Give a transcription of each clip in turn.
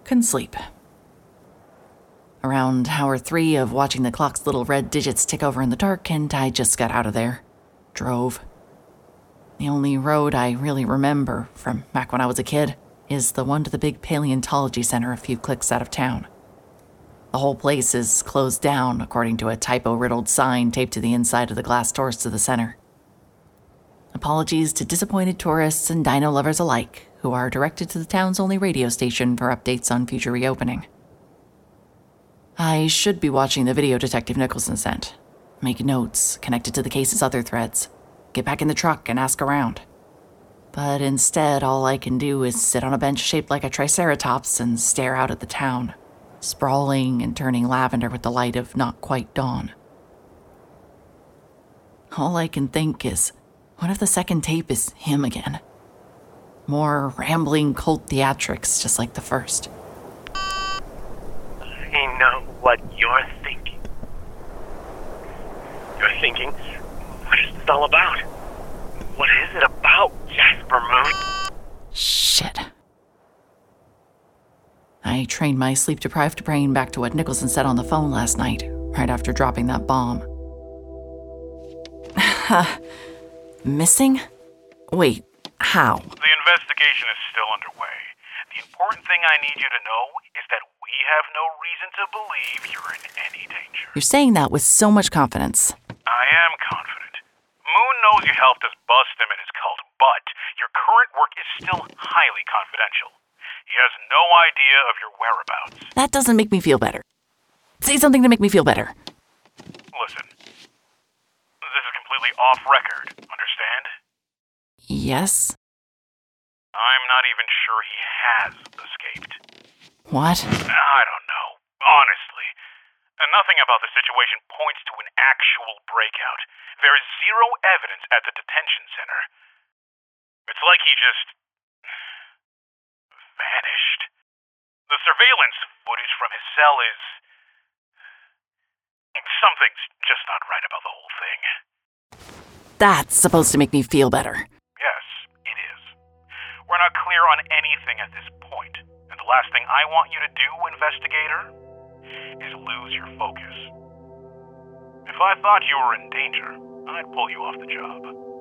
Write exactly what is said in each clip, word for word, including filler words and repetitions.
couldn't sleep. Around hour three of watching the clock's little red digits tick over in the dark, and I just got out of there. Drove. The only road I really remember from back when I was a kid is the one to the big paleontology center a few clicks out of town. The whole place is closed down, according to a typo-riddled sign taped to the inside of the glass doors to the center. Apologies to disappointed tourists and dino lovers alike, who are directed to the town's only radio station for updates on future reopening. I should be watching the video Detective Nicholson sent, make notes connected to the case's other threads, get back in the truck and ask around. But instead, all I can do is sit on a bench shaped like a triceratops and stare out at the town, sprawling and turning lavender with the light of not quite dawn. All I can think is, what if the second tape is him again? More rambling cult theatrics just like the first. I know what you're thinking. You're thinking, what is this all about? What is it about, Jasper Moon? Shit. I trained my sleep-deprived brain back to what Nicholson said on the phone last night, right after dropping that bomb. Missing? Wait, how? The investigation is still underway. The important thing I need you to know is that we have no reason to believe you're in any danger. You're saying that with so much confidence. I am confident. Moon knows you helped us bust him in his cult, but your current work is still highly confidential. He has no idea of your whereabouts. That doesn't make me feel better. Say something to make me feel better. Listen, this is completely off record, understand? Yes? I'm not even sure he has escaped. What? I don't know, honestly. And nothing about the situation points to an actual breakout. There is zero evidence at the detention center. It's like he just vanished. The surveillance footage from his cell is... Something's just not right about the whole thing. That's supposed to make me feel better. Yes, it is. We're not clear on anything at this point, and the last thing I want you to do, investigator, is lose your focus. If I thought you were in danger, I'd pull you off the job.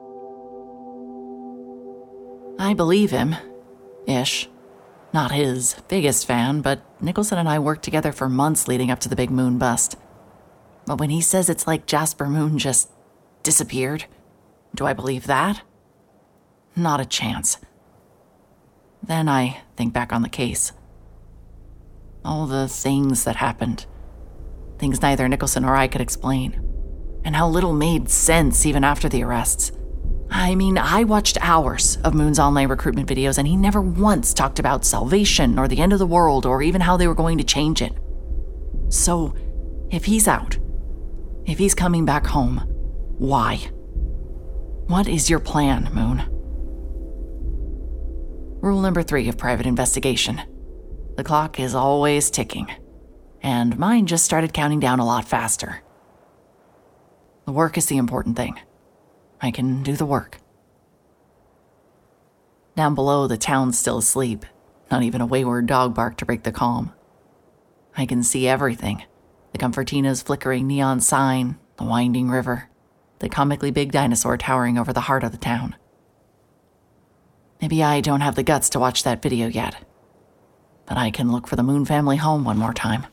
I believe him. Ish. Not his biggest fan, but Nicholson and I worked together for months leading up to the big Moon bust. But when he says it's like Jasper Moon just disappeared, do I believe that? Not a chance. Then I think back on the case. All the things that happened. Things neither Nicholson or I could explain. And how little made sense even after the arrests. I mean, I watched hours of Moon's online recruitment videos, and he never once talked about salvation or the end of the world or even how they were going to change it. So, if he's out, if he's coming back home, why? What is your plan, Moon? Rule number three of private investigation. The clock is always ticking, and mine just started counting down a lot faster. The work is the important thing. I can do the work. Down below, the town's still asleep, not even a wayward dog bark to break the calm. I can see everything. The Comfortina's flickering neon sign, the winding river, the comically big dinosaur towering over the heart of the town. Maybe I don't have the guts to watch that video yet, but I can look for the Moon family home one more time.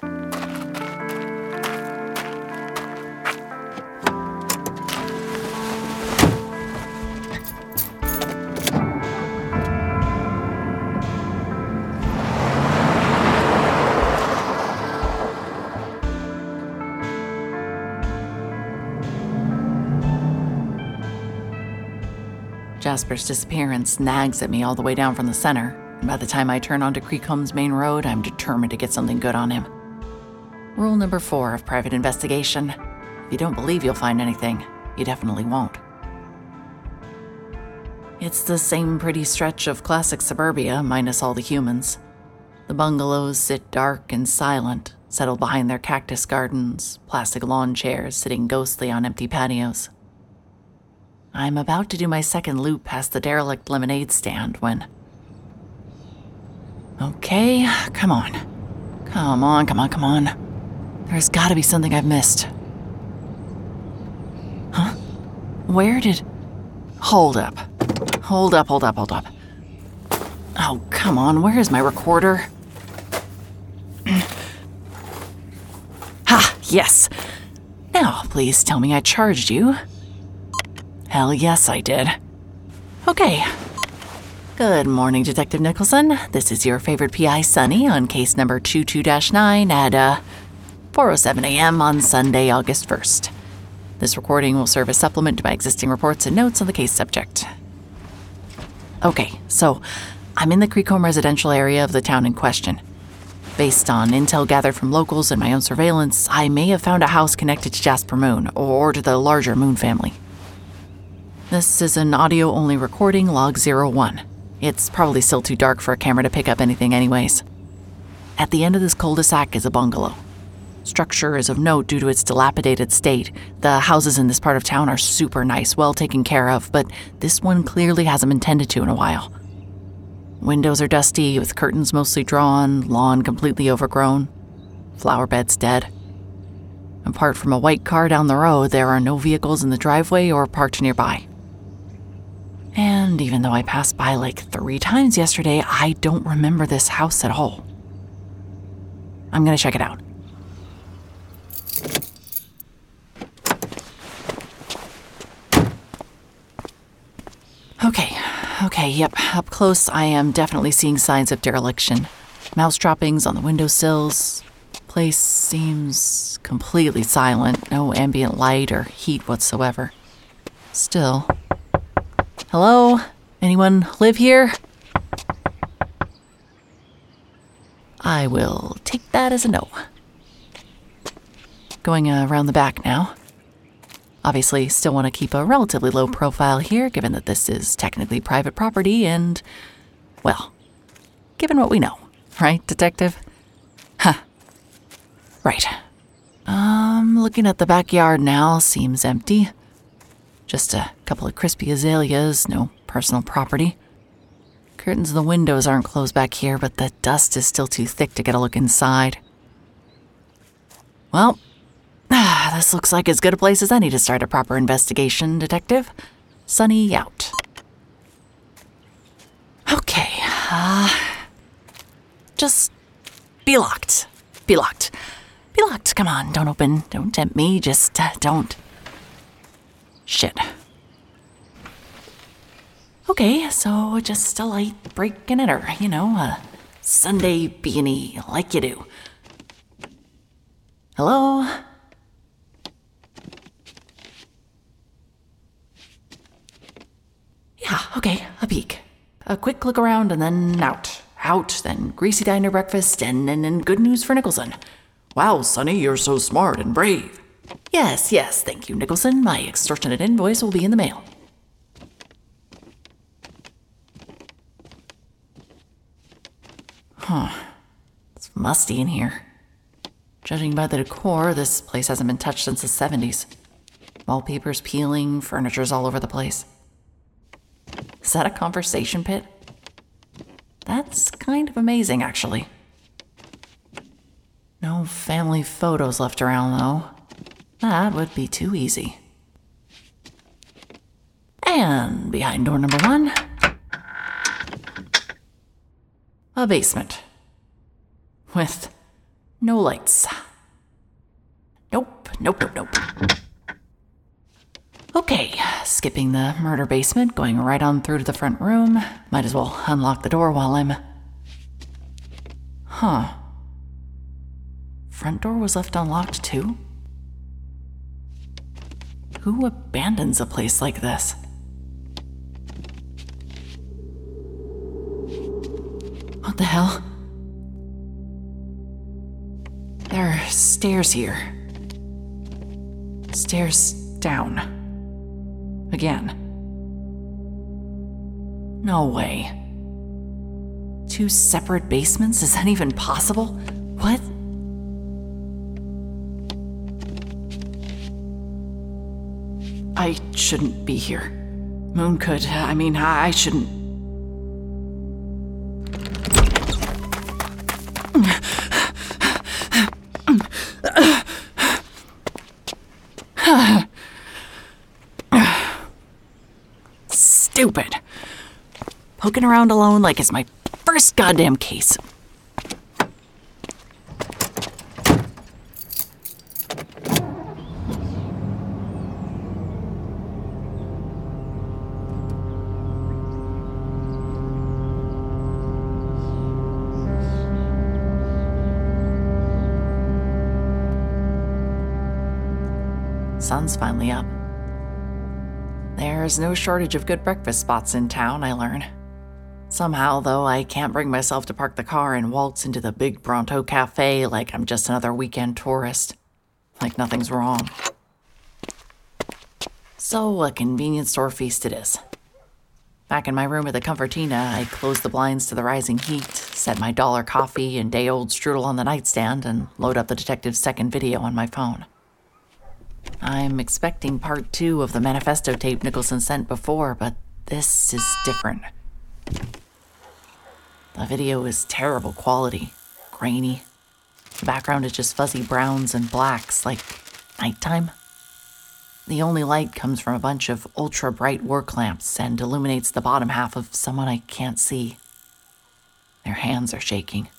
Jasper's disappearance nags at me all the way down from the center, and by the time I turn onto Creekhome's main road, I'm determined to get something good on him. Rule number four of private investigation. If you don't believe you'll find anything, you definitely won't. It's the same pretty stretch of classic suburbia, minus all the humans. The bungalows sit dark and silent, settled behind their cactus gardens, plastic lawn chairs sitting ghostly on empty patios. I'm about to do my second loop past the derelict lemonade stand when... Okay, come on. Come on, come on, come on. There's gotta be something I've missed. Huh? Where did... Hold up. Hold up, hold up, hold up. Oh, come on, where is my recorder? Ha, yes. Now, please tell me I charged you. Hell yes, I did. Okay. Good morning, Detective Nicholson. This is your favorite P I, Sunny, on case number two two dash nine at uh, four oh seven a.m. on Sunday, August first. This recording will serve as supplement to my existing reports and notes on the case subject. Okay, so I'm in the Creek Home residential area of the town in question. Based on intel gathered from locals and my own surveillance, I may have found a house connected to Jasper Moon, or to the larger Moon family. This is an audio-only recording, log zero one. It's probably still too dark for a camera to pick up anything anyways. At the end of this cul-de-sac is a bungalow. Structure is of note due to its dilapidated state. The houses in this part of town are super nice, well taken care of, but this one clearly hasn't been tended to in a while. Windows are dusty, with curtains mostly drawn, lawn completely overgrown, flower beds dead. Apart from a white car down the road, there are no vehicles in the driveway or parked nearby. And even though I passed by like three times yesterday, I don't remember this house at all. I'm gonna check it out. Okay, okay, yep, up close I am definitely seeing signs of dereliction. Mouse droppings on the windowsills. Place seems completely silent, no ambient light or heat whatsoever. Still. Hello? Anyone live here? I will take that as a no. Going uh, around the back now. Obviously, still want to keep a relatively low profile here, given that this is technically private property and, well, given what we know. Right, Detective? Huh. Right. Um, looking at the backyard now, seems empty. Just a couple of crispy azaleas, no personal property. Curtains in the windows aren't closed back here, but the dust is still too thick to get a look inside. Well, this looks like as good a place as any to start a proper investigation, Detective. Sunny out. Okay, uh... just be locked. Be locked. Be locked. Come on, don't open. Don't tempt me. Just uh, don't. Shit. Okay, so just a light break and enter. You know, a Sunday B and E, like you do. Hello? Yeah, okay, a peek. A quick look around and then out. Out, then greasy diner breakfast, and then and, and good news for Nicholson. Wow, Sonny, you're so smart and brave. Yes, yes, thank you, Nicholson. My extortionate invoice will be in the mail. Huh. It's musty in here. Judging by the decor, this place hasn't been touched since the seventies. Wallpaper's peeling, furniture's all over the place. Is that a conversation pit? That's kind of amazing, actually. No family photos left around, though. That would be too easy. And behind door number one, a basement. With no lights. Nope, nope, nope, nope. Okay, skipping the murder basement, going right on through to the front room. Might as well unlock the door while I'm... Huh. Front door was left unlocked too? Who abandons a place like this? What the hell? There are stairs here. Stairs down. Again. No way. Two separate basements? Is that even possible? What? I shouldn't be here. Moon could, I mean, I shouldn't. Stupid. Poking around alone like it's my first goddamn case. Sun's finally up. There's no shortage of good breakfast spots in town, I learn. Somehow, though, I can't bring myself to park the car and waltz into the Big Bronto Cafe like I'm just another weekend tourist. Like nothing's wrong. So, a convenience store feast it is. Back in my room at the Comfortina, I close the blinds to the rising heat, set my dollar coffee and day-old strudel on the nightstand, and load up the detective's second video on my phone. I'm expecting part two of the manifesto tape Nicholson sent before, but this is different. The video is terrible quality, grainy. The background is just fuzzy browns and blacks, like nighttime. The only light comes from a bunch of ultra-bright work lamps and illuminates the bottom half of someone I can't see. Their hands are shaking.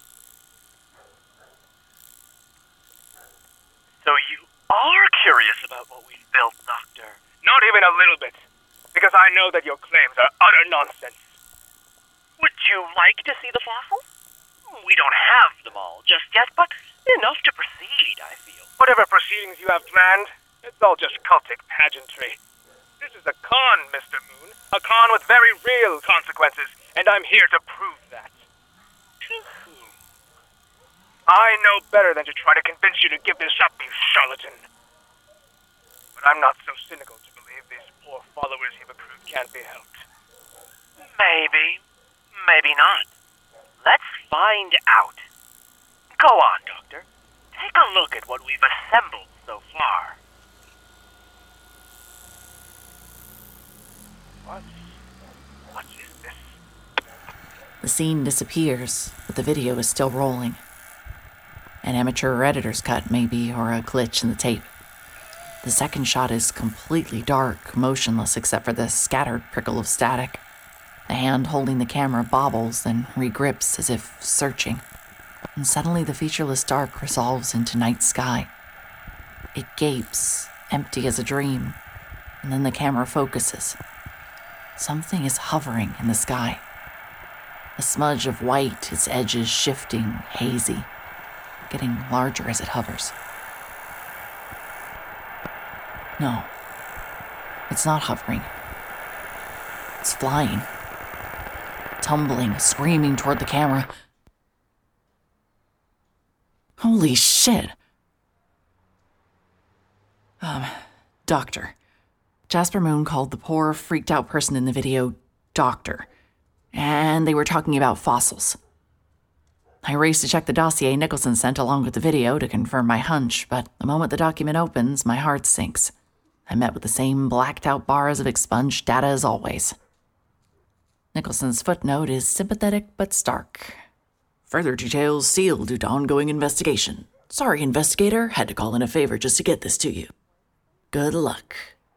So you are curious about what we built, Doctor? Not even a little bit, because I know that your claims are utter nonsense. Would you like to see the fossils? We don't have them all just yet, but enough to proceed, I feel. Whatever proceedings you have planned, it's all just cultic pageantry. This is a con, Mister Moon. A con with very real consequences, and I'm here to prove that. To whom? I know better than to try to convince you to give this up, you charlatan. But I'm not so cynical to believe these poor followers you've accrued can't be helped. Maybe. Maybe not. Let's find out. Go on, Doctor. Take a look at what we've assembled so far. What? What is this? The scene disappears, but the video is still rolling. An amateur editor's cut, maybe, or a glitch in the tape. The second shot is completely dark, motionless except for the scattered prickle of static. The hand holding the camera bobbles, then regrips as if searching. And suddenly the featureless dark resolves into night sky. It gapes, empty as a dream, and then the camera focuses. Something is hovering in the sky. A smudge of white, its edges shifting, hazy, getting larger as it hovers. No, it's not hovering. It's flying. Tumbling, screaming toward the camera. Holy shit. Um, Doctor. Jasper Moon called the poor, freaked out person in the video Doctor. And they were talking about fossils. I raced to check the dossier Nicholson sent along with the video to confirm my hunch, but the moment the document opens, my heart sinks. I met with the same blacked-out bars of expunged data as always. Nicholson's footnote is sympathetic but stark. Further details sealed due to ongoing investigation. Sorry, investigator, had to call in a favor just to get this to you. Good luck.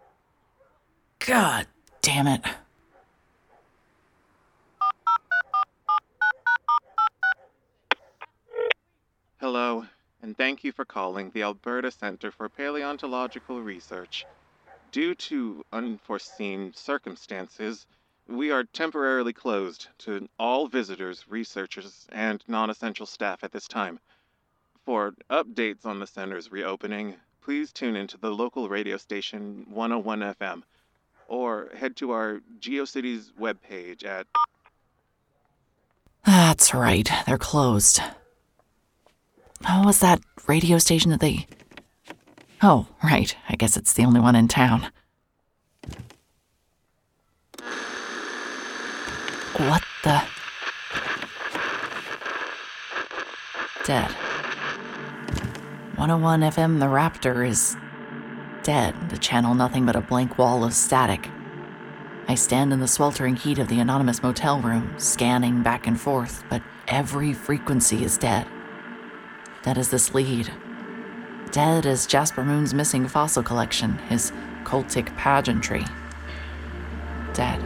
God damn it. Hello, and thank you for calling the Alberta Centre for Paleontological Research. Due to unforeseen circumstances, we are temporarily closed to all visitors, researchers, and non-essential staff at this time. For updates on the center's reopening, please tune into the local radio station one oh one F M, or head to our GeoCities webpage at... That's right, they're closed. What was that radio station that they... Oh, right, I guess it's the only one in town. What the... Dead. one oh one F M The Raptor is dead, the channel nothing but a blank wall of static. I stand in the sweltering heat of the anonymous motel room, scanning back and forth, but every frequency is dead. Dead as this lead. Dead as Jasper Moon's missing fossil collection, his cultic pageantry. Dead.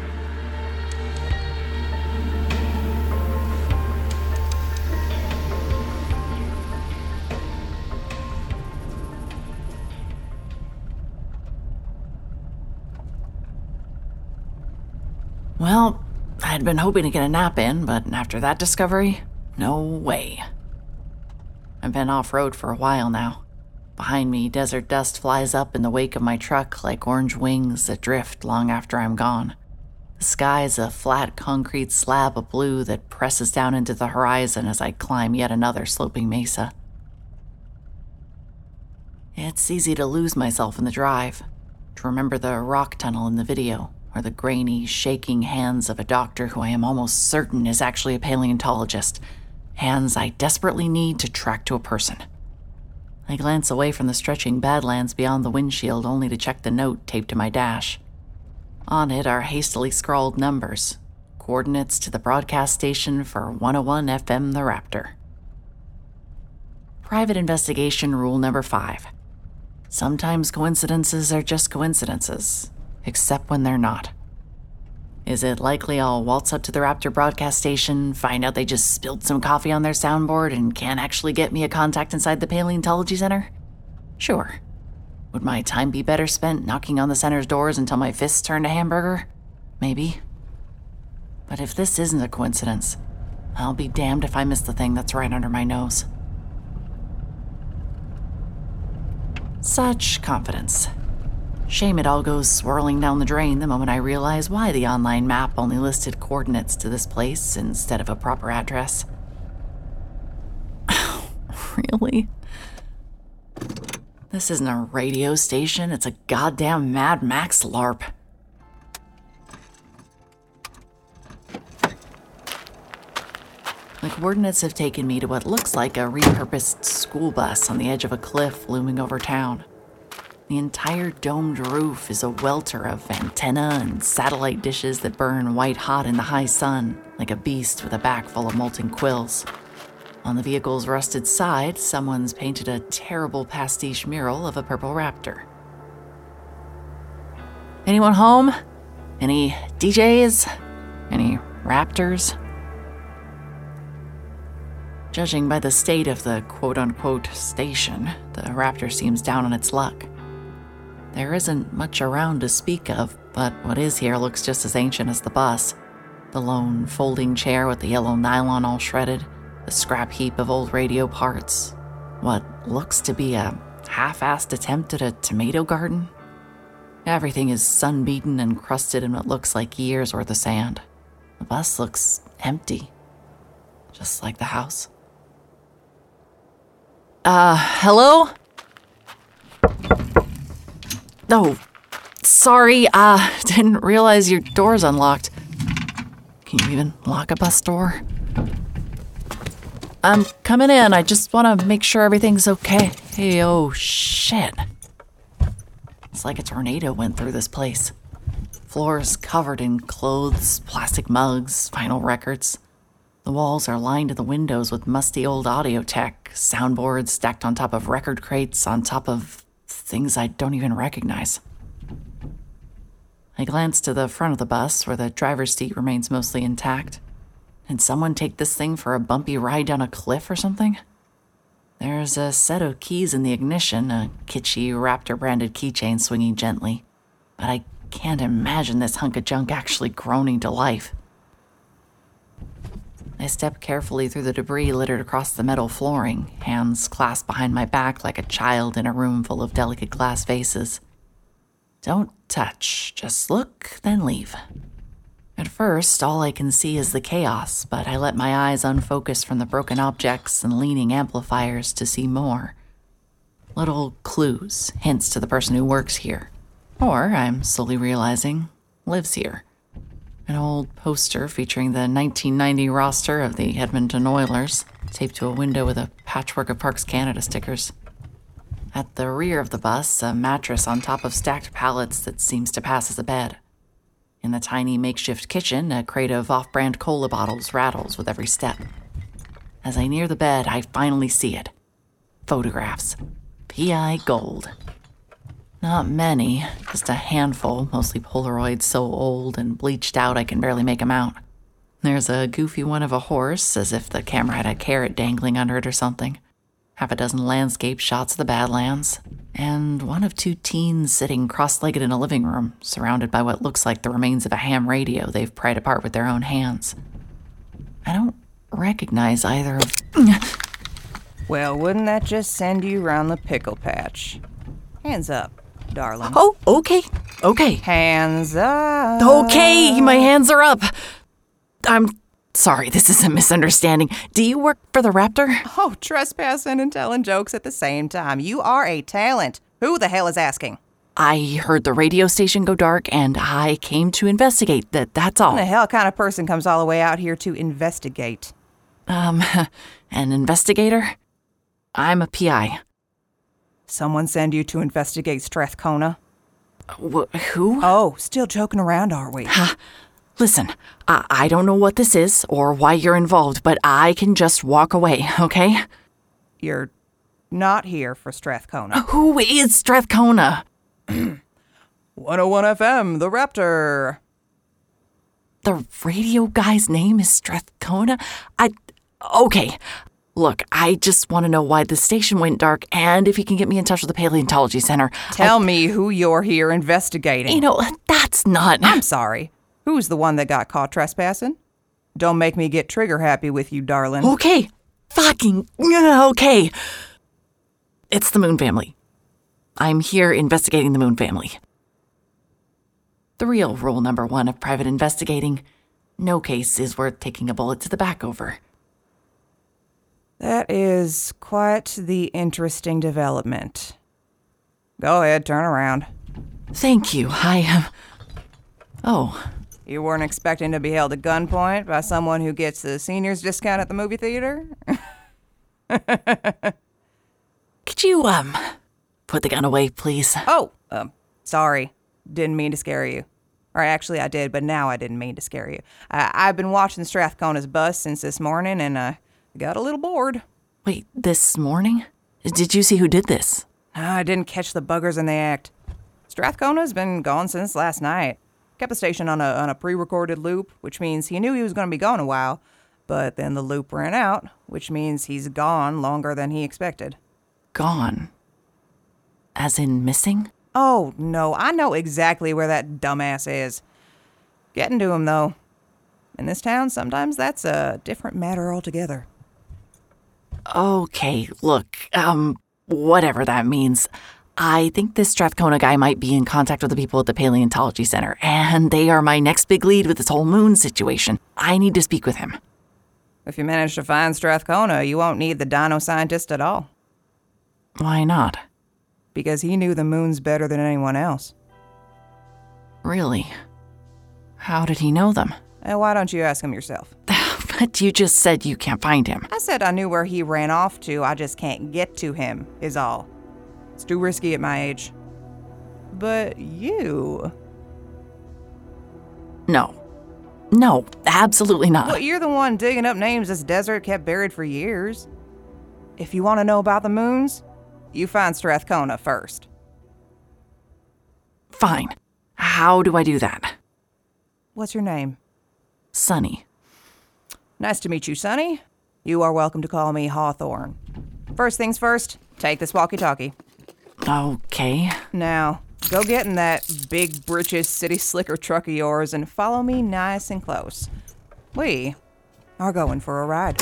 Well, I'd been hoping to get a nap in, but after that discovery, no way. I've been off-road for a while now. Behind me, desert dust flies up in the wake of my truck like orange wings that drift long after I'm gone. The sky's a flat concrete slab of blue that presses down into the horizon as I climb yet another sloping mesa. It's easy to lose myself in the drive, to remember the rock tunnel in the video, or the grainy, shaking hands of a doctor who I am almost certain is actually a paleontologist, hands I desperately need to track to a person. I glance away from the stretching badlands beyond the windshield only to check the note taped to my dash. On it are hastily scrawled numbers, coordinates to the broadcast station for one oh one F M The Raptor. Private investigation rule number five. Sometimes coincidences are just coincidences, except when they're not. Is it likely I'll waltz up to the Raptor broadcast station, find out they just spilled some coffee on their soundboard and can't actually get me a contact inside the Paleontology Center? Sure. Would my time be better spent knocking on the center's doors until my fists turn to hamburger? Maybe. But if this isn't a coincidence, I'll be damned if I miss the thing that's right under my nose. Such confidence. Shame it all goes swirling down the drain the moment I realize why the online map only listed coordinates to this place instead of a proper address. Really? This isn't a radio station, it's a goddamn Mad Max LARP. The coordinates have taken me to what looks like a repurposed school bus on the edge of a cliff looming over town. The entire domed roof is a welter of antenna and satellite dishes that burn white hot in the high sun, like a beast with a back full of molten quills. On the vehicle's rusted side, someone's painted a terrible pastiche mural of a purple raptor. Anyone home? Any D Js? Any raptors? Judging by the state of the quote-unquote station, the Raptor seems down on its luck. There isn't much around to speak of, but what is here looks just as ancient as the bus. The lone folding chair with the yellow nylon all shredded, the scrap heap of old radio parts, what looks to be a half-assed attempt at a tomato garden. Everything is sun-beaten and crusted in what looks like years' worth of sand. The bus looks empty, just like the house. Uh, hello? Oh, sorry, uh, didn't realize your door's unlocked. Can you even lock a bus door? I'm coming in, I just want to make sure everything's okay. Hey, oh, shit. It's like a tornado went through this place. Floors covered in clothes, plastic mugs, vinyl records. The walls are lined to the windows with musty old audio tech, soundboards stacked on top of record crates, on top of things I don't even recognize. I glance to the front of the bus, where the driver's seat remains mostly intact. Did someone take this thing for a bumpy ride down a cliff or something? There's a set of keys in the ignition, a kitschy Raptor-branded keychain swinging gently. But I can't imagine this hunk of junk actually groaning to life. I step carefully through the debris littered across the metal flooring, hands clasped behind my back like a child in a room full of delicate glass vases. Don't touch, just look, then leave. At first, all I can see is the chaos, but I let my eyes unfocus from the broken objects and leaning amplifiers to see more. Little clues, hints to the person who works here. Or, I'm slowly realizing, lives here. An old poster featuring the nineteen ninety roster of the Edmonton Oilers, taped to a window with a patchwork of Parks Canada stickers. At the rear of the bus, a mattress on top of stacked pallets that seems to pass as a bed. In the tiny makeshift kitchen, a crate of off-brand cola bottles rattles with every step. As I near the bed, I finally see it. Photographs. P I gold. Not many, just a handful, mostly Polaroids so old and bleached out I can barely make 'em out. There's a goofy one of a horse, as if the camera had a carrot dangling under it or something. Half a dozen landscape shots of the Badlands, and one of two teens sitting cross-legged in a living room, surrounded by what looks like the remains of a ham radio they've pried apart with their own hands. I don't recognize either of... Well, wouldn't that just send you round the pickle patch? Hands up, darling. Oh, okay, okay. Hands up. Okay, my hands are up. I'm sorry, this is a misunderstanding. Do you work for the Raptor? Oh, trespassing and telling jokes at the same time. You are a talent. Who the hell is asking? I heard the radio station go dark, and I came to investigate. That. That's all. What the hell kind of person comes all the way out here to investigate? Um, an investigator? I'm a P I. Someone send you to investigate Strathcona? Wh- who? Oh, still joking around, are we? Huh? Listen, I-, I don't know what this is or why you're involved, but I can just walk away, okay? You're not here for Strathcona. Who is Strathcona? one oh one F M, the Raptor. The radio guy's name is Strathcona? I... Okay. Look, I just want to know why the station went dark and if you can get me in touch with the Paleontology Center. Tell I... me who you're here investigating. You know, that's not... I'm sorry. Who's the one that got caught trespassing? Don't make me get trigger happy with you, darling. Okay. Fucking... Okay. It's the Moon family. I'm here investigating the Moon family. The real rule number one of private investigating: no case is worth taking a bullet to the back over. That is quite the interesting development. Go ahead, turn around. Thank you. I am... Oh. You weren't expecting to be held at gunpoint by someone who gets the seniors discount at the movie theater? Could you, um, put the gun away, please? Oh, um, sorry. Didn't mean to scare you. Or actually, I did, but now I didn't mean to scare you. Uh, I've been watching Strathcona's bus since this morning, and uh, got a little bored. Wait, this morning? Did you see who did this? I didn't catch the buggers in the act. Strathcona's been gone since last night. Kept the station on a on a pre-recorded loop, which means he knew he was going to be gone a while. But then the loop ran out, which means he's gone longer than he expected. Gone? As in missing? Oh, no, I know exactly where that dumbass is. Getting to him, though. In this town, sometimes that's a different matter altogether. Okay, look, um, whatever that means. I think this Strathcona guy might be in contact with the people at the Paleontology Center, and they are my next big lead with this whole moon situation. I need to speak with him. If you manage to find Strathcona, you won't need the dino scientist at all. Why not? Because he knew the moons better than anyone else. Really? How did he know them? And why don't you ask him yourself? But you just said you can't find him. I said I knew where he ran off to, I just can't get to him, is all. It's too risky at my age. But you... No. No, absolutely not. Well, you're the one digging up names this desert kept buried for years. If you want to know about the moons, you find Strathcona first. Fine. How do I do that? What's your name? Sonny. Nice to meet you, Sonny. You are welcome to call me Hawthorne. First things first, take this walkie-talkie. Okay. Now, go get in that big britches city slicker truck of yours and follow me nice and close. We are going for a ride.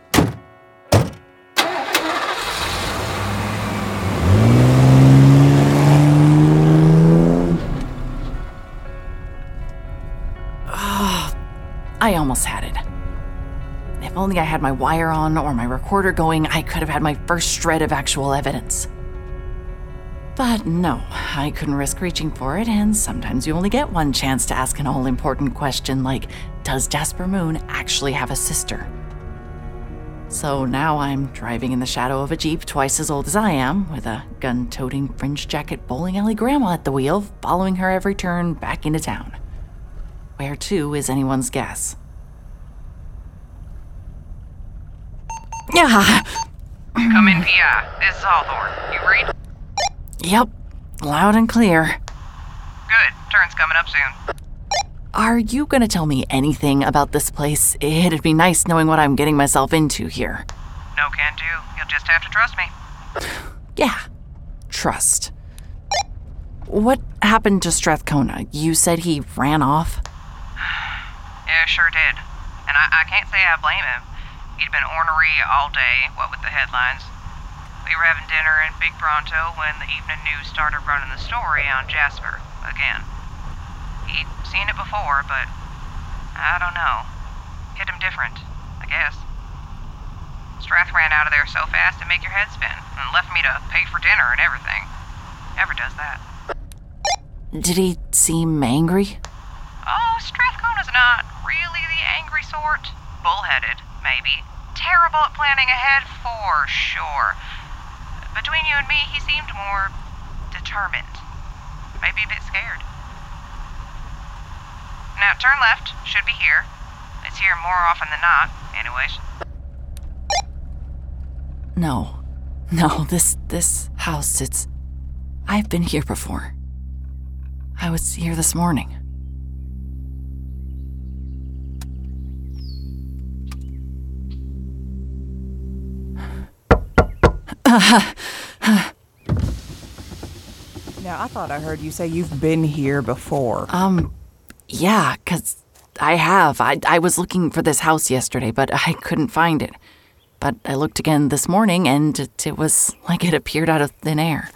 I almost had it. If only I had my wire on or my recorder going, I could have had my first shred of actual evidence. But no, I couldn't risk reaching for it, and sometimes you only get one chance to ask an all-important question like, does Jasper Moon actually have a sister? So now I'm driving in the shadow of a Jeep twice as old as I am, with a gun-toting, fringe-jacket bowling alley grandma at the wheel, following her every turn back into town. Where to is anyone's guess. Yeah. Come in, P I. This is Hawthorne. You read? Yep. Loud and clear. Good. Turn's coming up soon. Are you gonna tell me anything about this place? It'd be nice knowing what I'm getting myself into here. No can do. You'll just have to trust me. Yeah. Trust. What happened to Strathcona? You said he ran off? Yeah, sure did. And I, I can't say I blame him. He'd been ornery all day, what with the headlines. We were having dinner in Big Pronto when the evening news started running the story on Jasper again. He'd seen it before, but I don't know. Hit him different, I guess. Strath ran out of there so fast it'd make your head spin, and left me to pay for dinner and everything. Never does that. Did he seem angry? Oh, Strathcona's not really the angry sort. Bullheaded, maybe. Terrible at planning ahead, for sure. Between you and me, he seemed more determined. Maybe a bit scared. Now, turn left. Should be here. It's here more often than not, anyways. No. No, this this house, it's... I've been here before. I was here this morning. Now, I thought I heard you say you've been here before. Um, yeah, 'cause I have. I, I was looking for this house yesterday, but I couldn't find it. But I looked again this morning, and it, it was like it appeared out of thin air.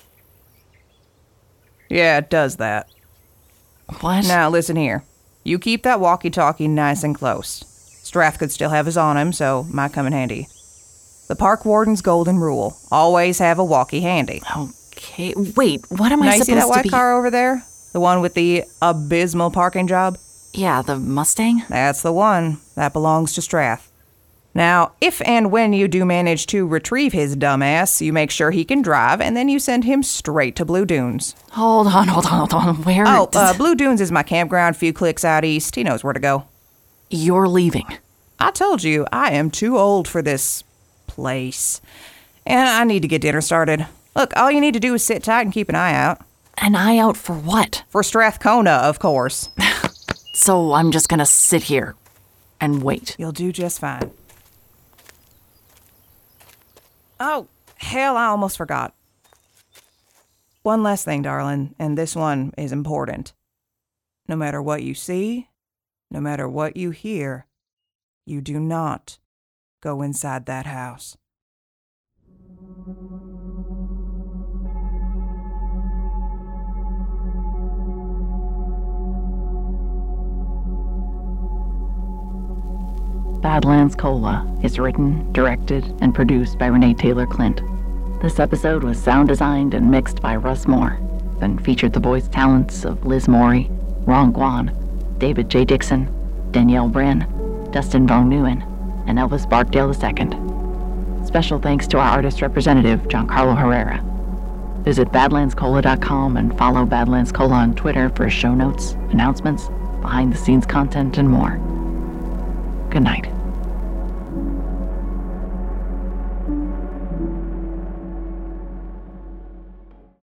Yeah, it does that. What? Now, listen here. You keep that walkie-talkie nice and close. Strath could still have his on him, so might come in handy. The park warden's golden rule. Always have a walkie handy. Okay, wait, what am now, I you supposed see that to white be... car over there? The one with the abysmal parking job? Yeah, the Mustang? That's the one. That belongs to Strath. Now, if and when you do manage to retrieve his dumbass, you make sure he can drive, and then you send him straight to Blue Dunes. Hold on, hold on, hold on. Where... Oh, does- uh, Blue Dunes is my campground, few clicks out east. He knows where to go. You're leaving. I told you, I am too old for this place. And I need to get dinner started. Look, all you need to do is sit tight and keep an eye out. An eye out for what? For Strathcona, of course. So I'm just gonna sit here and wait. You'll do just fine. Oh, hell, I almost forgot. One last thing, darling, and this one is important. No matter what you see, no matter what you hear, you do not go inside that house. Badlands Cola is written, directed, and produced by Renee Taylor Clint. This episode was sound designed and mixed by Russ Moore, and featured the voice talents of Liz Morey, Ron Guan, David J. Dixon, Danielle Brin, Dustin Von Neuen, and Elvis Barkdale the Second. Special thanks to our artist representative, Giancarlo Herrera. Visit badlands cola dot com and follow Badlands Cola on Twitter for show notes, announcements, behind-the-scenes content, and more. Good night.